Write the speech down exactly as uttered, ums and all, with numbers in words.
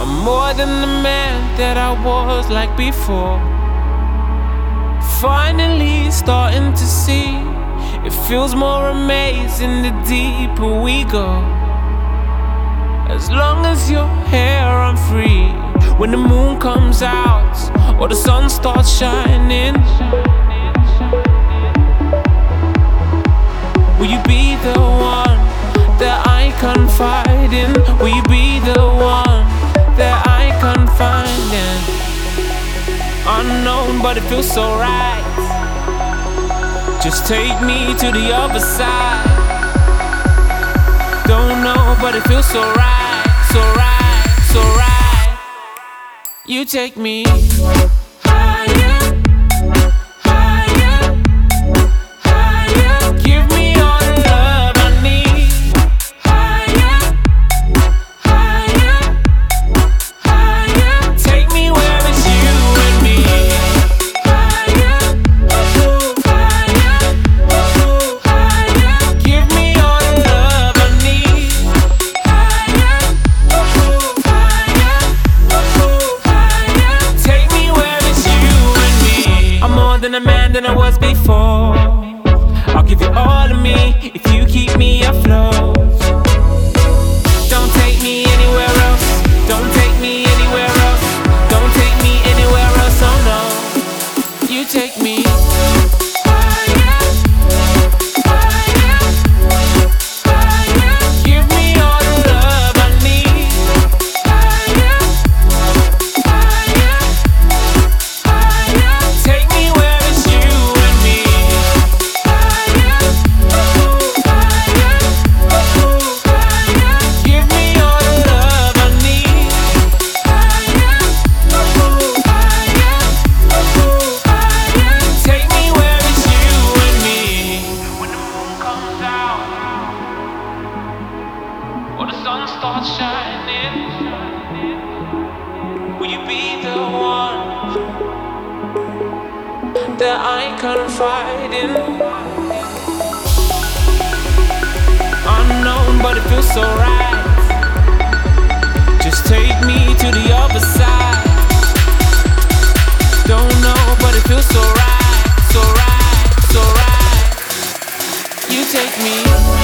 I'm more than the man that I was like before. Finally starting to see, it feels more amazing the deeper we go. As long as you're here, I'm free. When the moon comes out or the sun starts shining, will you be the one that I confide in? Will you be the one that I confide in? Unknown, but it feels so right. Just take me to the other side. Don't know, but it feels so right, so right, so right. You take me higher, higher, higher. Give me all the love I need. Higher, higher, higher. Take me where it's you and me. Higher, higher, higher. Give me all the love I need. Higher, higher, higher. Take me where it's you and me. I'm more than a man than I was before. I'll give you all of me if you keep me afloat. Don't take me anywhere else. Don't take me anywhere else. Don't take me anywhere else. Oh no. You take me higher, higher, higher. Give me all the love I need. Higher, higher, higher. Take me where it's you and me. Higher, higher, higher. Give me all the love I need. Higher, higher, higher. Take me where it's you and me. When the moon comes out or the sun starts shining, will you be the one that I confide in? Unknown, but it feels so right. Just take me to the other side. Don't know, but it feels so right, so right, so right. You take me